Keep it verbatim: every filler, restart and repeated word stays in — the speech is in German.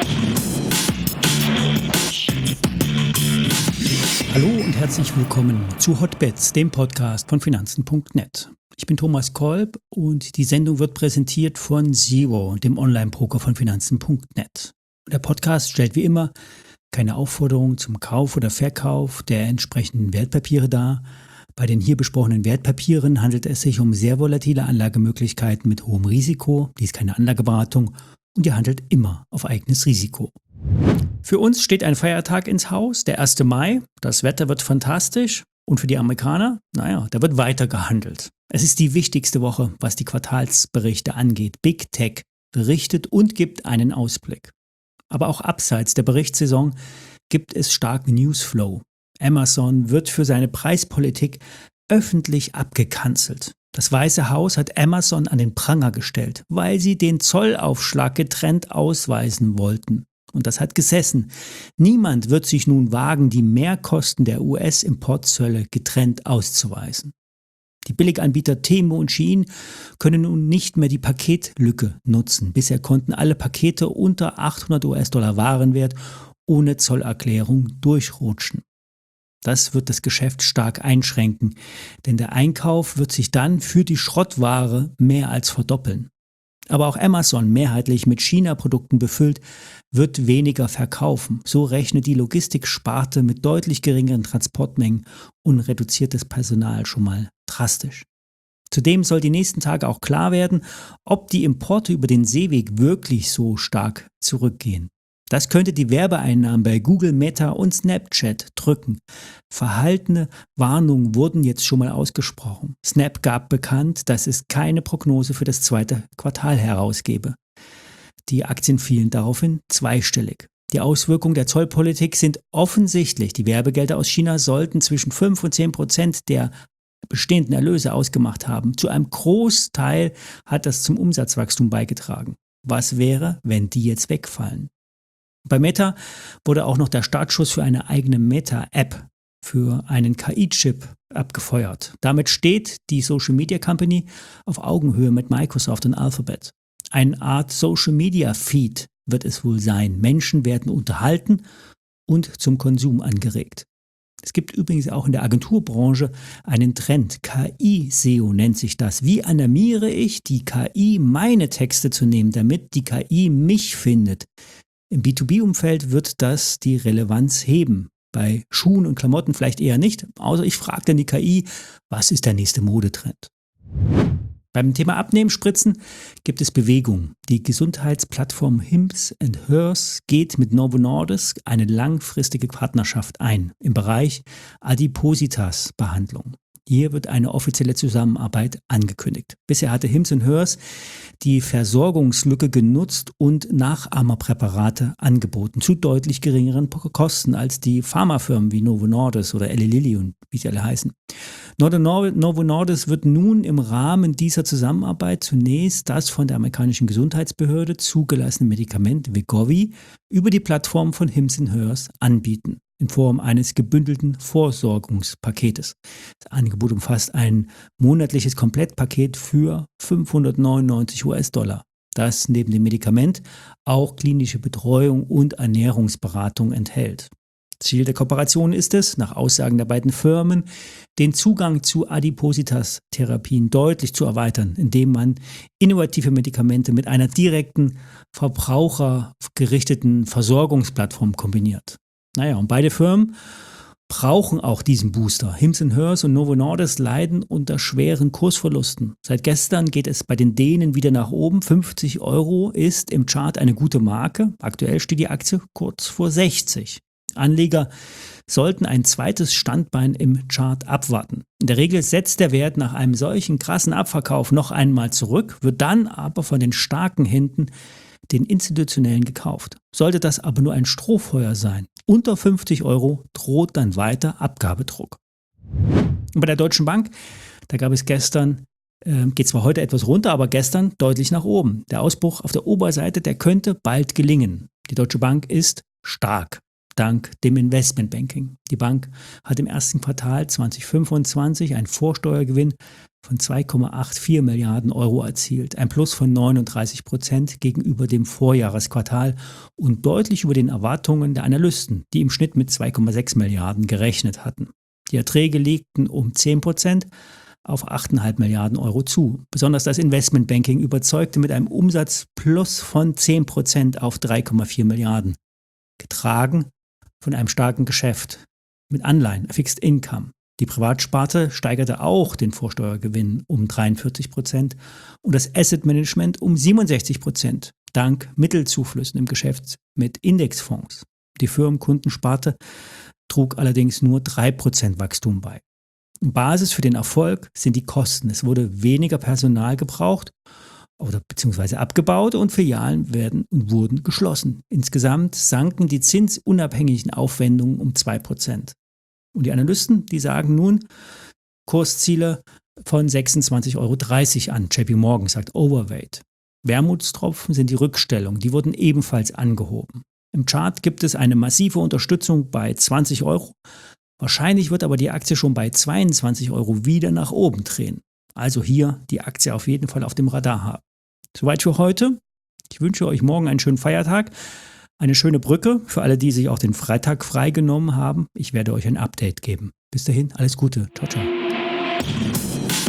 Hallo und herzlich willkommen zu Hotbets, dem Podcast von Finanzen Punkt net. Ich bin Thomas Kolb und die Sendung wird präsentiert von Zero, dem Online-Broker von Finanzen Punkt net. Der Podcast stellt wie immer keine Aufforderung zum Kauf oder Verkauf der entsprechenden Wertpapiere dar. Bei den hier besprochenen Wertpapieren handelt es sich um sehr volatile Anlagemöglichkeiten mit hohem Risiko. Dies ist keine Anlageberatung und ihr handelt immer auf eigenes Risiko. Für uns steht ein Feiertag ins Haus, der erste Mai. Das Wetter wird fantastisch und für die Amerikaner, naja, da wird weiter gehandelt. Es ist die wichtigste Woche, was die Quartalsberichte angeht. Big Tech berichtet und gibt einen Ausblick. Aber auch abseits der Berichtssaison gibt es starken Newsflow. Amazon wird für seine Preispolitik öffentlich abgekanzelt. Das Weiße Haus hat Amazon an den Pranger gestellt, weil sie den Zollaufschlag getrennt ausweisen wollten. Und das hat gesessen. Niemand wird sich nun wagen, die Mehrkosten der U S-Importzölle getrennt auszuweisen. Die Billiganbieter Temu und Shein können nun nicht mehr die Paketlücke nutzen. Bisher konnten alle Pakete unter achthundert US-Dollar Warenwert ohne Zollerklärung durchrutschen. Das wird das Geschäft stark einschränken, denn der Einkauf wird sich dann für die Schrottware mehr als verdoppeln. Aber auch Amazon, mehrheitlich mit China-Produkten befüllt, wird weniger verkaufen. So rechnet die Logistiksparte mit deutlich geringeren Transportmengen und reduziertes Personal schon mal drastisch. Zudem soll die nächsten Tage auch klar werden, ob die Importe über den Seeweg wirklich so stark zurückgehen. Das könnte die Werbeeinnahmen bei Google, Meta und Snapchat drücken. Verhaltene Warnungen wurden jetzt schon mal ausgesprochen. Snap gab bekannt, dass es keine Prognose für das zweite Quartal herausgebe. Die Aktien fielen daraufhin zweistellig. Die Auswirkungen der Zollpolitik sind offensichtlich. Die Werbegelder aus China sollten zwischen fünf und zehn Prozent der bestehenden Erlöse ausgemacht haben. Zu einem Großteil hat das zum Umsatzwachstum beigetragen. Was wäre, wenn die jetzt wegfallen? Bei Meta wurde auch noch der Startschuss für eine eigene Meta-App für einen K I-Chip abgefeuert. Damit steht die Social Media Company auf Augenhöhe mit Microsoft und Alphabet. Eine Art Social Media Feed wird es wohl sein. Menschen werden unterhalten und zum Konsum angeregt. Es gibt übrigens auch in der Agenturbranche einen Trend. K I-S E O nennt sich das. Wie animiere ich die K I, meine Texte zu nehmen, damit die K I mich findet? Im B zwei B-Umfeld wird das die Relevanz heben. Bei Schuhen und Klamotten vielleicht eher nicht, außer ich frage dann die K I, was ist der nächste Modetrend? Beim Thema Abnehmen, Spritzen gibt es Bewegung. Die Gesundheitsplattform Hims and Hers geht mit Novo Nordisk eine langfristige Partnerschaft ein im Bereich Adipositas-Behandlung. Hier wird eine offizielle Zusammenarbeit angekündigt. Bisher hatte Hims and Hers die Versorgungslücke genutzt und Nachahmerpräparate angeboten, zu deutlich geringeren Kosten als die Pharmafirmen wie Novo Nordisk oder Eli Lilly und wie sie alle heißen. Novo Nordisk wird nun im Rahmen dieser Zusammenarbeit zunächst das von der amerikanischen Gesundheitsbehörde zugelassene Medikament Wegovy über die Plattform von Hims and Hers anbieten, in Form eines gebündelten Vorsorgungspaketes. Das Angebot umfasst ein monatliches Komplettpaket für fünfhundertneunundneunzig US-Dollar, das neben dem Medikament auch klinische Betreuung und Ernährungsberatung enthält. Ziel der Kooperation ist es, nach Aussagen der beiden Firmen, den Zugang zu Adipositas-Therapien deutlich zu erweitern, indem man innovative Medikamente mit einer direkten, verbrauchergerichteten Versorgungsplattform kombiniert. Naja, und beide Firmen brauchen auch diesen Booster. Hims and Hers und Novo Nordisk leiden unter schweren Kursverlusten. Seit gestern geht es bei den Dänen wieder nach oben. fünfzig Euro ist im Chart eine gute Marke. Aktuell steht die Aktie kurz vor sechzig. Anleger sollten ein zweites Standbein im Chart abwarten. In der Regel setzt der Wert nach einem solchen krassen Abverkauf noch einmal zurück, wird dann aber von den starken Händen, den institutionellen, gekauft. Sollte das aber nur ein Strohfeuer sein, unter fünfzig Euro droht dann weiter Abgabedruck. Und bei der Deutschen Bank, da gab es gestern, äh, geht zwar heute etwas runter, aber gestern deutlich nach oben. Der Ausbruch auf der Oberseite, der könnte bald gelingen. Die Deutsche Bank ist stark, dank dem Investmentbanking. Die Bank hat im ersten Quartal zwanzig fünfundzwanzig einen Vorsteuergewinn von zwei Komma vierundachtzig Milliarden Euro erzielt, ein Plus von neununddreißig Prozent gegenüber dem Vorjahresquartal und deutlich über den Erwartungen der Analysten, die im Schnitt mit zwei Komma sechs Milliarden gerechnet hatten. Die Erträge legten um zehn Prozent auf acht Komma fünf Milliarden Euro zu. Besonders das Investmentbanking überzeugte mit einem Umsatzplus von zehn Prozent auf drei Komma vier Milliarden, getragen von einem starken Geschäft mit Anleihen, Fixed Income. Die Privatsparte steigerte auch den Vorsteuergewinn um dreiundvierzig Prozent und das Asset Management um siebenundsechzig Prozent, dank Mittelzuflüssen im Geschäft mit Indexfonds. Die Firmenkundensparte trug allerdings nur drei Prozent Wachstum bei. Basis für den Erfolg sind die Kosten. Es wurde weniger Personal gebraucht oder beziehungsweise abgebaut und Filialen werden und wurden geschlossen. Insgesamt sanken die zinsunabhängigen Aufwendungen um zwei Prozent. Und die Analysten, die sagen nun Kursziele von sechsundzwanzig Euro dreißig an. J P Morgan sagt Overweight. Wermutstropfen sind die Rückstellungen, die wurden ebenfalls angehoben. Im Chart gibt es eine massive Unterstützung bei zwanzig Euro. Wahrscheinlich wird aber die Aktie schon bei zweiundzwanzig Euro wieder nach oben drehen. Also hier die Aktie auf jeden Fall auf dem Radar haben. Soweit für heute. Ich wünsche euch morgen einen schönen Feiertag. Eine schöne Brücke für alle, die sich auch den Freitag freigenommen haben. Ich werde euch ein Update geben. Bis dahin, alles Gute. Ciao, ciao.